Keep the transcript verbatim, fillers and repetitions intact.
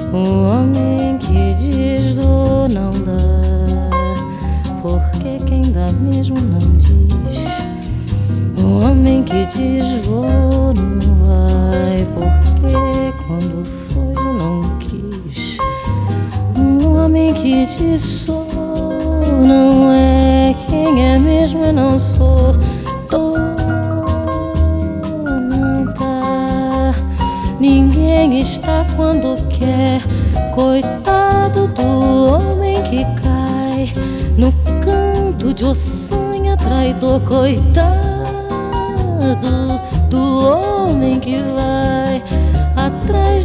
O homem que diz vou não dá, porque quem dá mesmo não diz. O homem que diz vou não vai, porque quando foi eu não quis. O homem que diz sou não é, quem é mesmo eu não sou. Tô, não tá, ninguém está quando quer. Coitado do homem que cai no canto de ossanha traidor. Coitado do homem que vai atrás